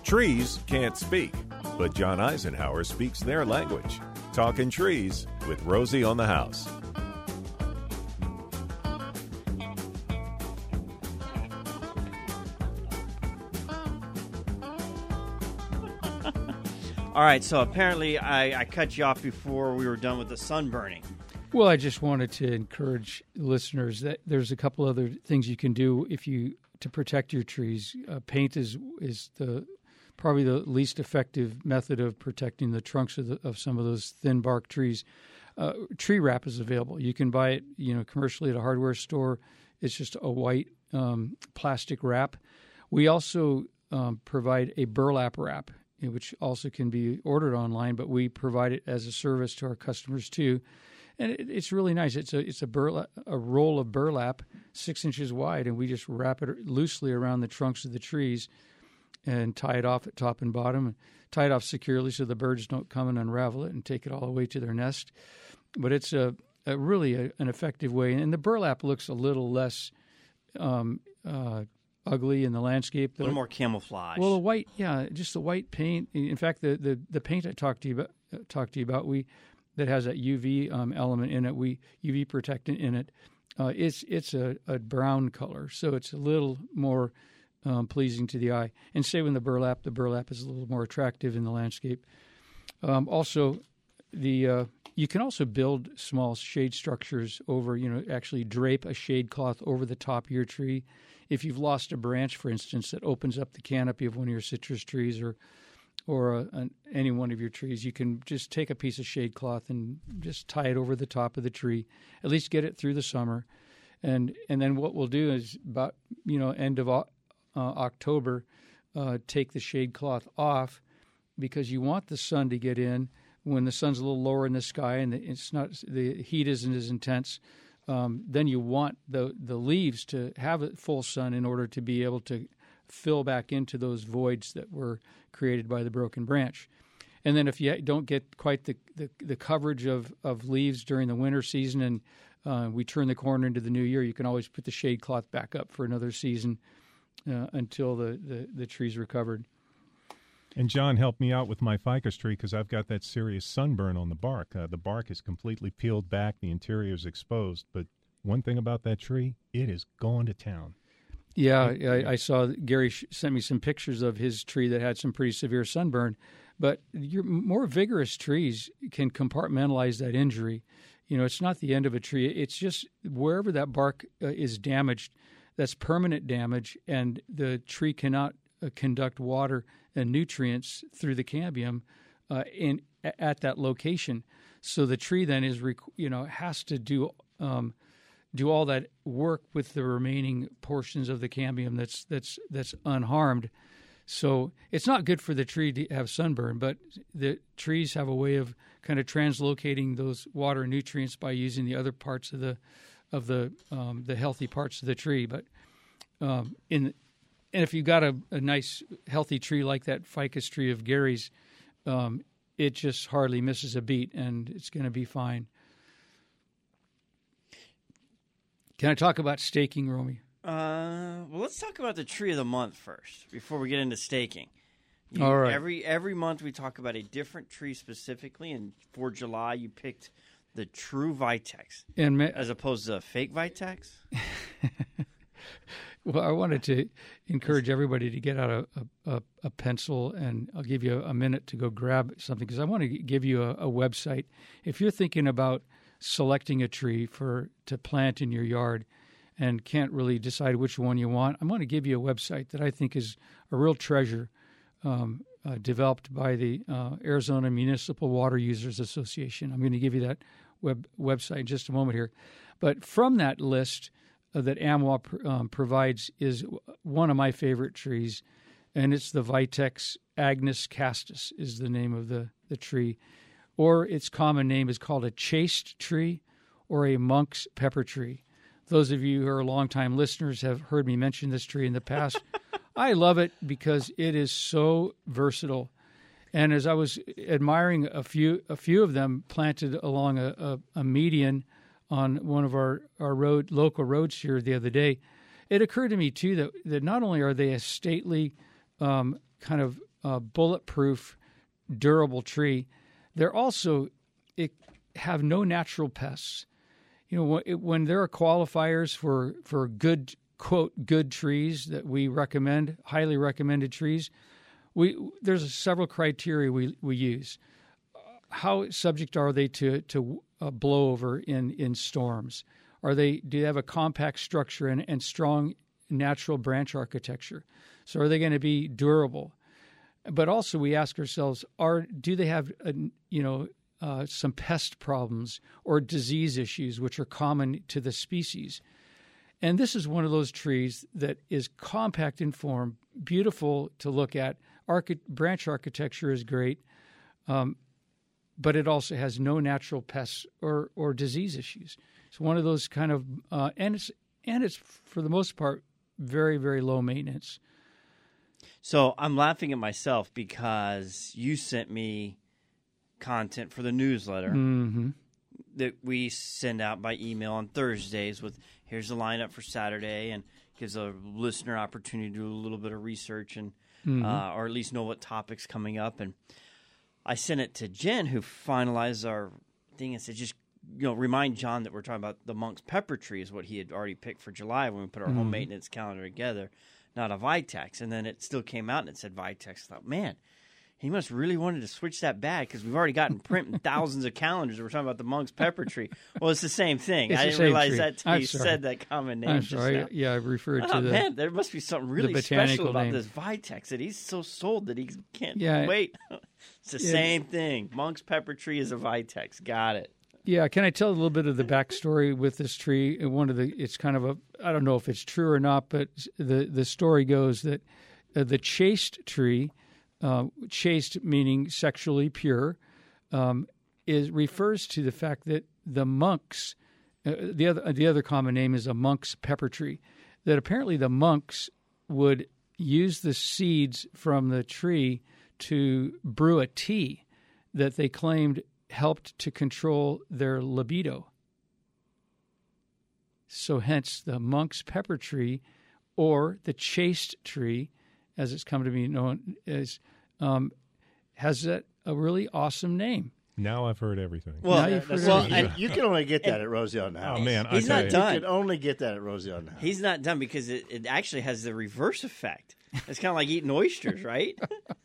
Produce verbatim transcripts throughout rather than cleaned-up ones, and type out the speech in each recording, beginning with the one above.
Trees can't speak, but John Eisenhower speaks their language. Talking Trees with Rosie on the House. All right, so apparently I, I cut you off before we were done with the sun burning. Well, I just wanted to encourage listeners that there's a couple other things you can do if you to protect your trees. Uh, paint is is the probably the least effective method of protecting the trunks of, the, of some of those thin bark trees. Uh, tree wrap is available. You can buy it, you know, commercially at a hardware store. It's just a white um, plastic wrap. We also um, provide a burlap wrap, which also can be ordered online, but we provide it as a service to our customers too. And it, it's really nice. It's a it's a burlap, a roll of burlap, six inches wide, and we just wrap it loosely around the trunks of the trees and tie it off at top and bottom, and tie it off securely so the birds don't come and unravel it and take it all the way to their nest. But it's a, a really a, an effective way. And the burlap looks a little less um, uh, ugly in the landscape. A little more camouflage. Well, the white, yeah, just the white paint. In fact, the, the, the paint I talked to you about, uh, talked to you about, we that has that U V um, element in it, we U V protectant in it. Uh, it's it's a, a brown color, so it's a little more um, pleasing to the eye. And say when the burlap, the burlap is a little more attractive in the landscape. Um, also, the uh, you can also build small shade structures over, you know, actually drape a shade cloth over the top of your tree. If you've lost a branch, for instance, that opens up the canopy of one of your citrus trees or or uh, an, any one of your trees, you can just take a piece of shade cloth and just tie it over the top of the tree, at least get it through the summer. And and then what we'll do is about, you know, end of uh, October, uh, take the shade cloth off because you want the sun to get in when the sun's a little lower in the sky and it's not the heat isn't as intense. Um, then you want the the leaves to have full sun in order to be able to fill back into those voids that were created by the broken branch. And then if you don't get quite the, the, the coverage of, of leaves during the winter season and uh, we turn the corner into the new year, you can always put the shade cloth back up for another season uh, until the, the, the tree's recovered. And John helped me out with my ficus tree because I've got that serious sunburn on the bark. Uh, the bark is completely peeled back. The interior is exposed. But one thing about that tree, it is going to town. Yeah, I, I saw Gary sent me some pictures of his tree that had some pretty severe sunburn. But your more vigorous trees can compartmentalize that injury. You know, it's not the end of a tree. It's just wherever that bark uh, is damaged, that's permanent damage, and the tree cannot uh, conduct water and nutrients through the cambium uh, in at that location. So the tree then is, you know, has to do um, do all that work with the remaining portions of the cambium that's that's that's unharmed. So it's not good for the tree to have sunburn, but the trees have a way of kind of translocating those water nutrients by using the other parts of the of the um, the healthy parts of the tree. But um, in and if you've got a, a nice healthy tree like that ficus tree of Gary's, um, it just hardly misses a beat, and it's going to be fine. Can I talk about staking, Romy? Uh, well, let's talk about the tree of the month first before we get into staking. You, All right. Every every month we talk about a different tree specifically, and for July you picked the true Vitex and ma- as opposed to fake Vitex. Well, I wanted to encourage everybody to get out a, a, a pencil, and I'll give you a minute to go grab something because I want to give you a, a website. If you're thinking about selecting a tree for to plant in your yard and can't really decide which one you want, I'm going to give you a website that I think is a real treasure, um, uh, developed by the uh, Arizona Municipal Water Users Association. I'm going to give you that web website in just a moment here. But from that list uh, that AmWa pr- um, provides is one of my favorite trees, and it's the Vitex Agnus castus is the name of the, the tree. Or its common name is called a chaste tree or a monk's pepper tree. Those of you who are longtime listeners have heard me mention this tree in the past. I love it because it is so versatile. And as I was admiring a few a few of them planted along a, a, a median on one of our, our road local roads here the other day, it occurred to me, too, that, that not only are they a stately um, kind of uh, bulletproof, durable tree. They're also it, have no natural pests. You know, when, when there are qualifiers for, for good, quote, good trees that we recommend, highly recommended trees, we there's several criteria we, we use. How subject are they to, to uh, blowover in, in storms? Are they do they have a compact structure and, and strong natural branch architecture? So are they going to be durable? But also we ask ourselves, are do they have a, you know uh, some pest problems or disease issues which are common to the species? And this is one of those trees that is compact in form, beautiful to look at. Archi- branch architecture is great, um, but it also has no natural pests or, or disease issues. It's one of those kind of, uh, and it's and it's for the most part very very low maintenance. So I'm laughing at myself because you sent me content for the newsletter Mm-hmm. that we send out by email on Thursdays with here's the lineup for Saturday, and gives a listener opportunity to do a little bit of research and Mm-hmm. uh, or at least know what topics coming up. And I sent it to Jen, who finalized our thing, and said, just you know, remind John that we're talking about the Monk's pepper tree is what he had already picked for July when we put our Mm-hmm. home maintenance calendar together, not a Vitex. And then it still came out and it said Vitex. I thought, man, he must really wanted to switch that bad because we've already gotten print in thousands of calendars. We're talking about the Monk's pepper tree. Well, it's the same thing. It's I the didn't same realize tree. that till I'm you sorry. said that common name I'm just sorry. now. Yeah, I referred Oh, to the man, there must be something really botanical special about name. this Vitex that he's so sold that he can't Yeah. wait. It's the Yeah. same thing. Monk's pepper tree is a Vitex. Got it. Yeah, can I tell a little bit of the backstory with this tree? And one of the, it's kind of a, I don't know if it's true or not, but the the story goes that uh, the chaste tree, uh, chaste meaning sexually pure, um, is refers to the fact that the monks, uh, the other the other common name is a monk's pepper tree, that apparently the monks would use the seeds from the tree to brew a tea that they claimed helped to control their libido. So hence the monk's pepper tree, or the chaste tree, as it's come to be known as, um, has that a really awesome name. Now I've heard everything. Well, Now Yeah, you've that's heard well, it. and and you can only get that at Rosie on the House. oh man, I he's tell not you, done. You can only get that at Rosie on the House. he's not done because it, it actually has the reverse effect. It's kind of like eating oysters, right?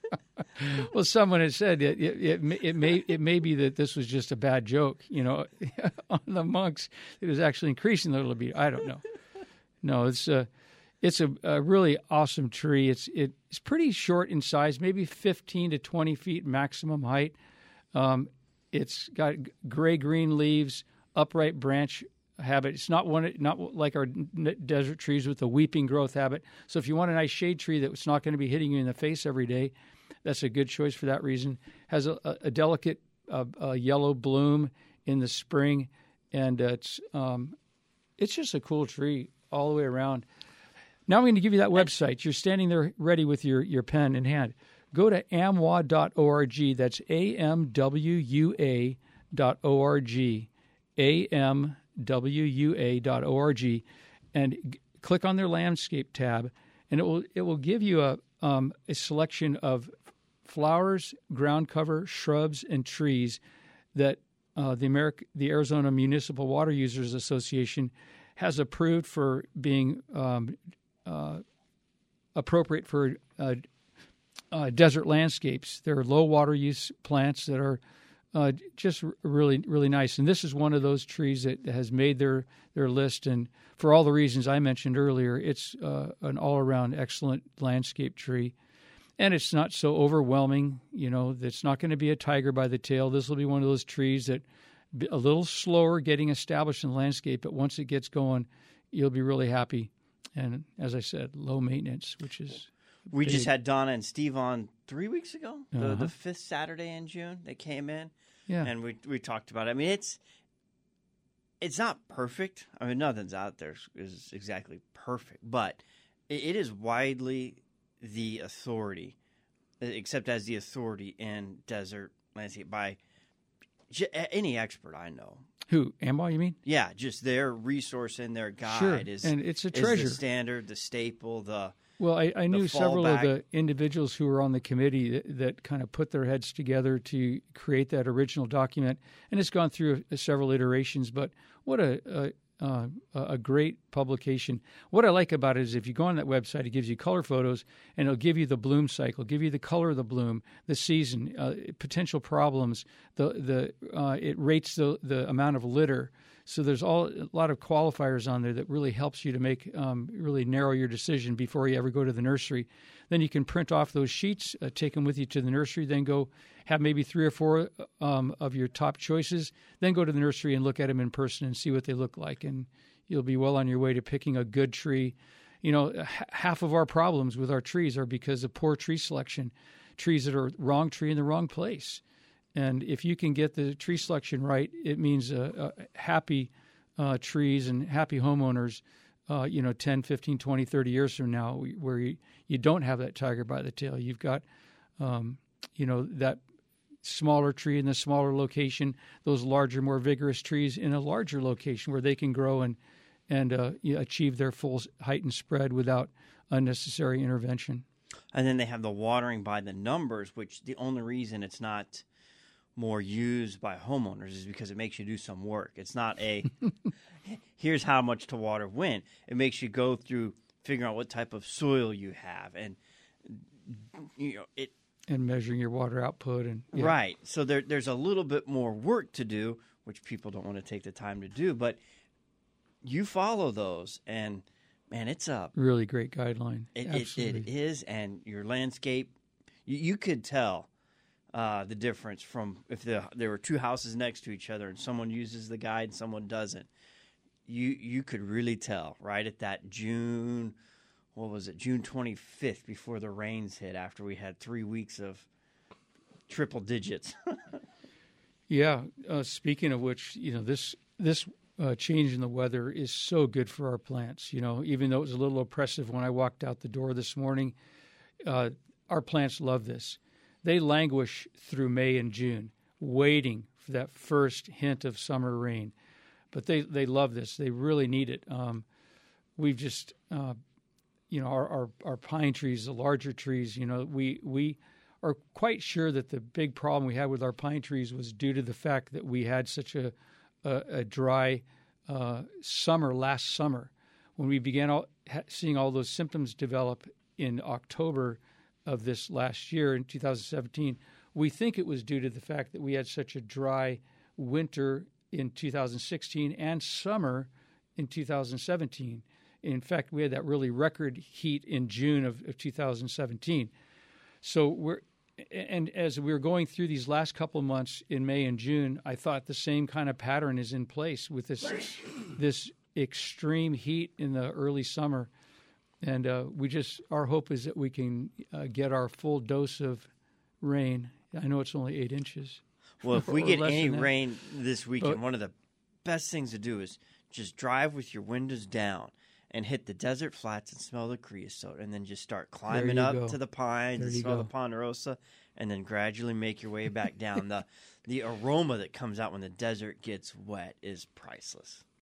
Well, someone had said it, it, it, may- it may it may be that this was just a bad joke, you know, on the monks. It was actually increasing their libido. I don't know. No, it's a it's a, a really awesome tree. It's it, it's pretty short in size, maybe fifteen to twenty feet maximum height. Um, it's got gray green leaves, upright branch habit. It's not one not like our n- desert trees with the weeping growth habit. So if you want a nice shade tree that's not going to be hitting you in the face every day, that's a good choice for that reason. Has a, a, a delicate uh, uh, yellow bloom in the spring, and uh, it's um, it's just a cool tree all the way around. Now I'm going to give you that website. You're standing there ready with your, your pen in hand. Go to A M W A dot org. That's A M W U A dot org. A M W U A dot org, and g- click on their landscape tab, and it will it will give you a um, a selection of flowers, ground cover, shrubs, and trees that uh, the America, the Arizona Municipal Water Users Association has approved for being um, uh, appropriate for uh, uh, desert landscapes. They're low water use plants that are uh, just r- really, really nice. And this is one of those trees that has made their, their list. And for all the reasons I mentioned earlier, it's uh, an all-around excellent landscape tree. And it's not so overwhelming, you know, it's not going to be a tiger by the tail. This will be one of those trees that be a little slower getting established in the landscape, but once it gets going, you'll be really happy. And as I said, low maintenance, which is We big. just had Donna and Steve on three weeks ago, the, Uh-huh. the fifth Saturday in June. They came in, Yeah. and we we talked about it. I mean, it's it's not perfect. I mean, nothing's out there is exactly perfect, but it, it is widely the authority, except as the authority in desert landscape by j- any expert I know. Who? Amway, you mean? Yeah, just their resource and their guide Sure. is And it's a is treasure. the standard, the staple, the Well, I, I knew several fallback. of the individuals who were on the committee that, that kind of put their heads together to create that original document, and it's gone through several iterations. But what a, a Uh, a great publication. What I like about it is if you go on that website, it gives you color photos, and it'll give you the bloom cycle, give you the color of the bloom, the season, uh, potential problems. The the uh, it rates the the amount of litter. So there's all a lot of qualifiers on there that really helps you to make um, really narrow your decision before you ever go to the nursery. Then you can print off those sheets, uh, take them with you to the nursery, then go have maybe three or four um, of your top choices, then go to the nursery and look at them in person and see what they look like. And you'll be well on your way to picking a good tree. You know, h- half of our problems with our trees are because of poor tree selection, trees that are wrong tree in the wrong place. And if you can get the tree selection right, it means uh, uh, happy uh, trees and happy homeowners, uh, you know, ten, fifteen, twenty, thirty years from now, where you, you don't have that tiger by the tail. You've got, um, you know, that smaller tree in the smaller location, those larger, more vigorous trees in a larger location where they can grow and, and uh, achieve their full height and spread without unnecessary intervention. And then they have the watering by the numbers, which the only reason it's not more used by homeowners is because it makes you do some work. It's not a, here's how much to water when. It makes you go through figuring out what type of soil you have. And, you know, it, and measuring your water output. and yeah. Right. So there, there's a little bit more work to do, which people don't want to take the time to do. But you follow those, and, man, it's a really great guideline. It, it, it is, and your landscape, you, you could tell uh, the difference from if the, there were two houses next to each other and someone uses the guide and someone doesn't. You, you could really tell right at that June – what was it, June twenty-fifth, before the rains hit, after we had three weeks of triple digits. yeah. Uh, speaking of which, you know, this this uh, change in the weather is so good for our plants. You know, even though it was a little oppressive when I walked out the door this morning, uh, our plants love this. They languish through May and June, waiting for that first hint of summer rain. But they, they love this. They really need it. Um, we've just... Uh, You know, our, our, our pine trees, the larger trees, you know, we we are quite sure that the big problem we had with our pine trees was due to the fact that we had such a, a, a dry uh, summer last summer. When we began all, ha, seeing all those symptoms develop in October of this last year, in two thousand seventeen, we think it was due to the fact that we had such a dry winter in two thousand sixteen and summer in two thousand seventeen. In fact, we had that really record heat in June of, of two thousand seventeen. So we're, and as we were going through these last couple of months in May and June, I thought the same kind of pattern is in place with this this extreme heat in the early summer. And uh, we just, our hope is that we can uh, get our full dose of rain. I know it's only eight inches. Well, if we get less any than that. rain this weekend, But- one of the best things to do is just drive with your windows down and hit the desert flats and smell the creosote, and then just start climbing you up go. to the pines There and you smell go. the ponderosa, and then gradually make your way back down. the The aroma that comes out when the desert gets wet is priceless.